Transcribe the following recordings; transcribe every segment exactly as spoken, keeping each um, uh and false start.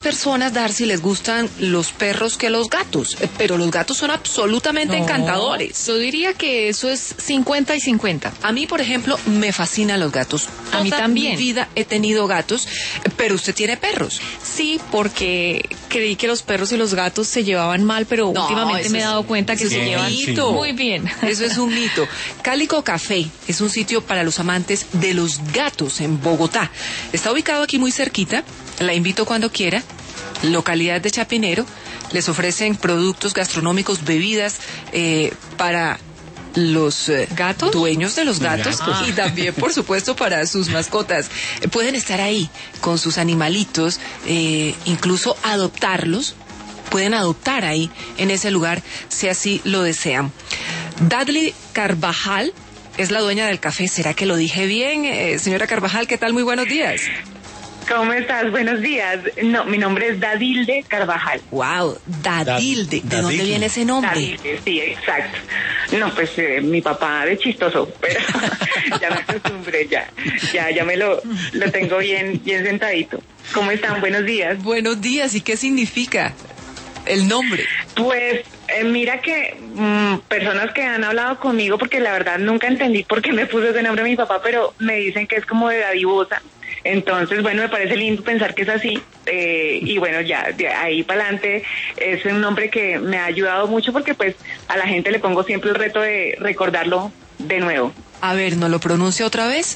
personas, Darcy, les gustan los perros que los gatos, pero los gatos son absolutamente no, encantadores. Yo diría que eso es cincuenta y cincuenta. A mí, por ejemplo, me fascinan los gatos. A mí Toda también. mi vida he tenido gatos, pero usted tiene perros. Sí, porque creí que los perros y los gatos se llevaban mal, pero No, últimamente me he es- dado cuenta que eso se es un llevan mito. muy bien. Eso es un mito. Cálico Café es un sitio para los amantes de los gatos en Bogotá. Está ubicado aquí muy cerquita. La invito cuando quiera. Localidad de Chapinero. Les ofrecen productos gastronómicos, bebidas eh, para los eh, ¿Gatos? dueños de los gatos Gatos. y también, por supuesto, para sus mascotas. Eh, Pueden estar ahí con sus animalitos, eh, incluso adoptarlos. Pueden adoptar ahí en ese lugar si así lo desean. Dudley Carvajal es la dueña del café. ¿Será que lo dije bien? Eh, señora Carvajal, ¿qué tal? Muy buenos días. ¿Cómo estás? Buenos días. No, mi nombre es Dadilde Carvajal. Wow, Dadilde. ¿De dónde Dadilde. viene ese nombre? Dadilde, sí, exacto. No, pues eh, mi papá de chistoso, pero ya me acostumbré, ya, ya, ya me lo, lo tengo bien, bien sentadito. ¿Cómo están? Buenos días. Buenos días. ¿Y qué significa el nombre? Pues eh, mira que mm, personas que han hablado conmigo, porque la verdad nunca entendí por qué me puso ese nombre mi papá, pero me dicen que es como de dadivosa. Entonces, bueno, me parece lindo pensar que es así. Eh, y bueno, ya de ahí para adelante es un nombre que me ha ayudado mucho porque pues a la gente le pongo siempre el reto de recordarlo de nuevo. A ver, ¿no lo pronuncia otra vez?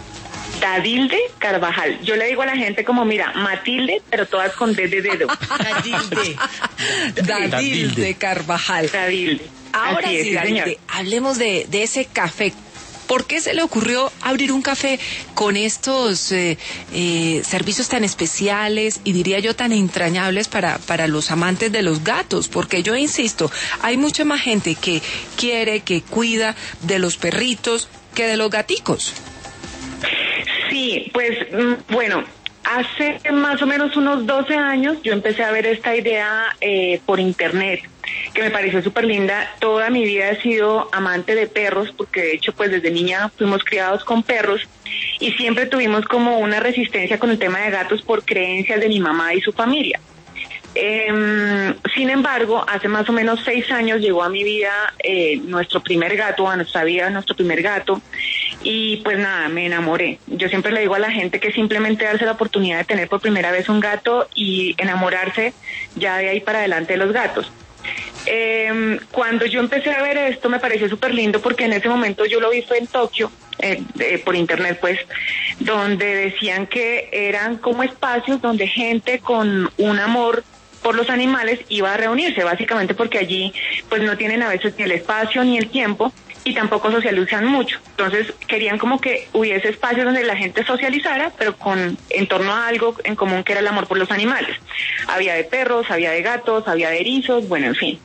Dadilde Carvajal. Yo le digo a la gente como, mira, Matilde, pero todas con D de dedo. Dadilde. Dadilde Dadilde. Carvajal. Dadilde. Ahora Así es, sí, sí, Dadilde, señor. hablemos de, de ese café. ¿Por qué se le ocurrió abrir un café con estos eh, eh, servicios tan especiales y diría yo tan entrañables para, para los amantes de los gatos? Porque yo insisto, hay mucha más gente que quiere, que cuida de los perritos que de los gaticos. Sí, pues mm, bueno, hace más o menos unos doce años yo empecé a ver esta idea eh, por internet, que me pareció súper linda. Toda mi vida he sido amante de perros, porque de hecho pues desde niña fuimos criados con perros y siempre tuvimos como una resistencia con el tema de gatos por creencias de mi mamá y su familia. Eh, sin embargo, hace más o menos seis años llegó a mi vida eh, nuestro primer gato, a nuestra vida nuestro primer gato, y pues nada, me enamoré. Yo siempre le digo a la gente que simplemente darse la oportunidad de tener por primera vez un gato y enamorarse ya de ahí para adelante de los gatos. Eh, cuando yo empecé a ver esto me pareció súper lindo porque en ese momento yo lo vi fue en Tokio, eh, eh, por internet pues, donde decían que eran como espacios donde gente con un amor por los animales iba a reunirse, básicamente porque allí pues no tienen a veces ni el espacio ni el tiempo y tampoco socializan mucho. Entonces querían como que hubiese espacios donde la gente socializara, pero con en torno a algo en común que era el amor por los animales. Había de perros, había de gatos, había de erizos, bueno, en fin.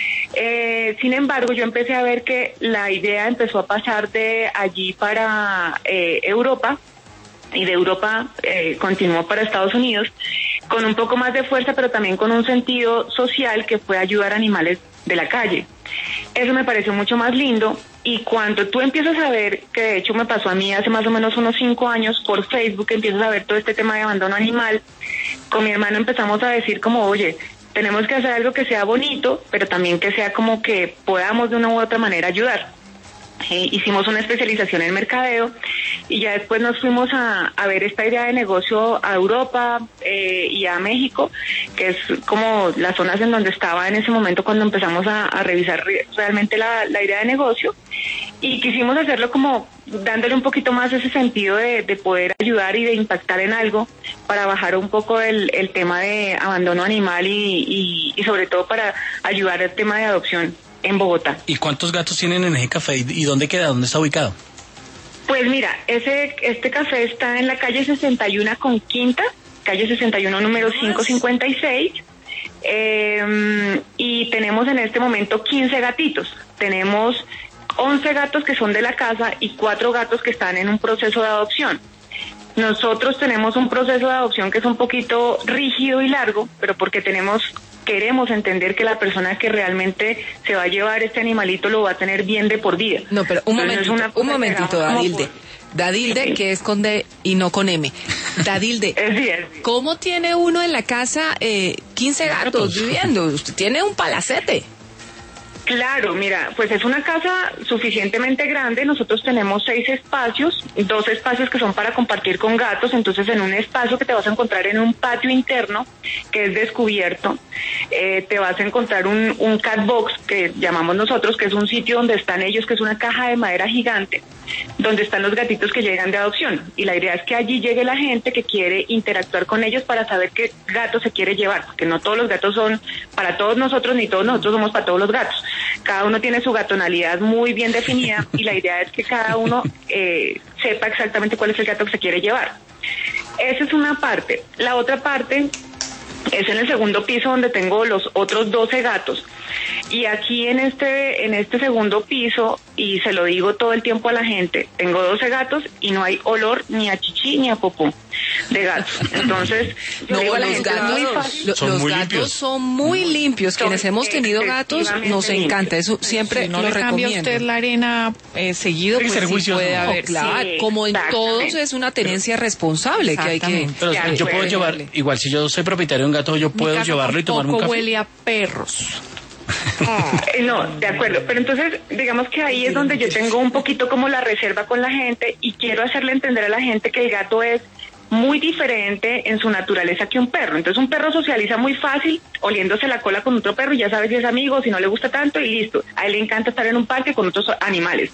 Eh, sin embargo, yo empecé a ver que la idea empezó a pasar de allí para eh, Europa, y de Europa eh, continuó para Estados Unidos, con un poco más de fuerza, pero también con un sentido social que fue ayudar a animales de la calle. Eso me pareció mucho más lindo, y cuando tú empiezas a ver, que de hecho me pasó a mí hace más o menos unos cinco años, por Facebook empiezas a ver todo este tema de abandono animal, con mi hermano empezamos a decir como, oye, tenemos que hacer algo que sea bonito, pero también que sea como que podamos de una u otra manera ayudar. Eh, hicimos una especialización en mercadeo y ya después nos fuimos a, a ver esta idea de negocio a Europa eh, y a México, que es como las zonas en donde estaba en ese momento cuando empezamos a, a revisar re, realmente la, la idea de negocio, y quisimos hacerlo como dándole un poquito más ese sentido de, de poder ayudar y de impactar en algo para bajar un poco el, el tema de abandono animal y, y, y sobre todo para ayudar al tema de adopción en Bogotá. ¿Y cuántos gatos tienen en ese café? ¿Y dónde queda? ¿Dónde está ubicado? Pues mira, ese este café está en la calle sesenta y uno con Quinta, calle sesenta y uno número quinientos cincuenta y seis, eh, y tenemos en este momento quince gatitos. Tenemos once gatos que son de la casa y cuatro gatos que están en un proceso de adopción. Nosotros tenemos un proceso de adopción que es un poquito rígido y largo, pero porque tenemos queremos entender que la persona que realmente se va a llevar este animalito lo va a tener bien de por vida. No, pero un Entonces, momentito, es una cosa un que momentito, hagamos como Dadilde. por- Dadilde, que es con D y no con M. Dadilde, Es bien, sí. ¿cómo tiene uno en la casa eh, quince gatos viviendo? Usted tiene un palacete. Claro, mira, pues es una casa suficientemente grande. Nosotros tenemos seis espacios, dos espacios que son para compartir con gatos. Entonces, en un espacio que te vas a encontrar en un patio interno, que es descubierto, eh, te vas a encontrar un, un cat box, que llamamos nosotros, que es un sitio donde están ellos, que es una caja de madera gigante, donde están los gatitos que llegan de adopción. Y la idea es que allí llegue la gente que quiere interactuar con ellos para saber qué gato se quiere llevar, porque no todos los gatos son para todos nosotros, ni todos nosotros somos para todos los gatos. Cada uno tiene su gatonalidad muy bien definida y la idea es que cada uno eh, sepa exactamente cuál es el gato que se quiere llevar. Esa es una parte. La otra parte es en el segundo piso, donde tengo los otros doce gatos. Y aquí en este en este segundo piso, y se lo digo todo el tiempo a la gente, tengo doce gatos y no hay olor ni a chichi ni a popó de gatos. Entonces, yo No, digo a la los gente, es muy gatos, fácil. lo- Son los muy gatos limpios. son muy limpios. Son Quienes hemos tenido gatos excesivamente nos encanta. Eso siempre Si no lo le cambia recomiendo. usted la arena eh, seguido, Hay que pues ser sí juicioso. puede Oh, Oh, haber. claro, Sí, como en todos exactamente. es una tenencia responsable que hay que... Exactamente. Pero De yo puedo acuerdo. llevar, igual si yo soy propietario de un gato, yo Mi puedo casa llevarlo y tomarme un tampoco café. huele a perros. Eh, No, de acuerdo, pero entonces digamos que ahí es donde yo tengo un poquito como la reserva con la gente y quiero hacerle entender a la gente que el gato es muy diferente en su naturaleza que un perro. Entonces un perro socializa muy fácil oliéndose la cola con otro perro y ya sabe si es amigo, si no le gusta tanto y listo. A él le encanta estar en un parque con otros animales.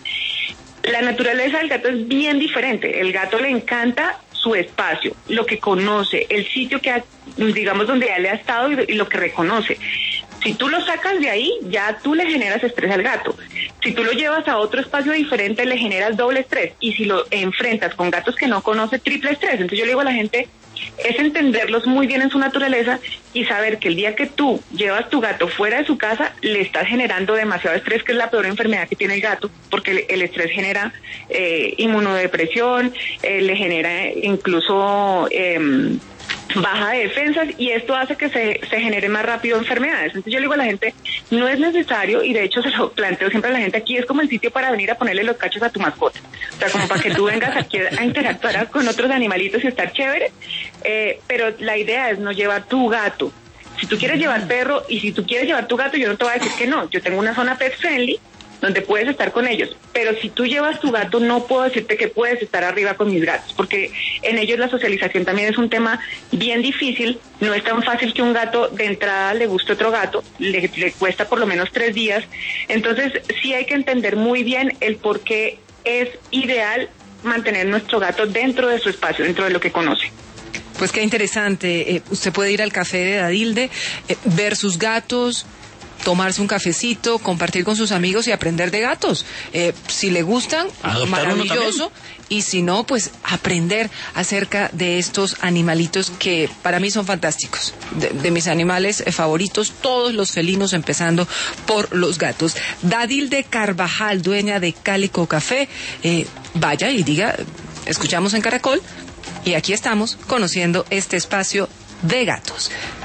La naturaleza del gato es bien diferente. El gato le encanta su espacio, lo que conoce, el sitio que ha, digamos, donde ya le ha estado y, y lo que reconoce. Si tú lo sacas de ahí, ya tú le generas estrés al gato. Si tú lo llevas a otro espacio diferente, le generas doble estrés. Y si lo enfrentas con gatos que no conoce, triple estrés. Entonces yo le digo a la gente, es entenderlos muy bien en su naturaleza y saber que el día que tú llevas tu gato fuera de su casa, le estás generando demasiado estrés, que es la peor enfermedad que tiene el gato, porque el, el estrés genera eh, inmunodepresión, eh, le genera incluso... Eh, baja de defensas y esto hace que se, se genere más rápido enfermedades. Entonces yo le digo a la gente, no es necesario, y de hecho se lo planteo siempre a la gente, aquí es como el sitio para venir a ponerle los cachos a tu mascota. O sea, como para que tú vengas aquí a interactuar con otros animalitos y estar chévere, eh, pero la idea es no llevar tu gato. Si tú quieres llevar perro y si tú quieres llevar tu gato, yo no te voy a decir que no. Yo tengo una zona pet friendly donde puedes estar con ellos, pero si tú llevas tu gato, no puedo decirte que puedes estar arriba con mis gatos, porque en ellos la socialización también es un tema bien difícil. No es tan fácil que un gato de entrada le guste otro gato, le, le cuesta por lo menos tres días. Entonces sí hay que entender muy bien el por qué es ideal mantener nuestro gato dentro de su espacio, dentro de lo que conoce. Pues qué interesante. Eh, usted puede ir al café de Dadilde, eh, ver sus gatos, tomarse un cafecito, compartir con sus amigos y aprender de gatos. Eh, si le gustan, Adoptar uno maravilloso. Y si no, pues aprender acerca de estos animalitos que para mí son fantásticos. De, de mis animales eh, favoritos, todos los felinos, empezando por los gatos. Dadilde Carvajal, dueña de Cálico Café. Eh, vaya y diga, escuchamos en Caracol y aquí estamos conociendo este espacio de gatos.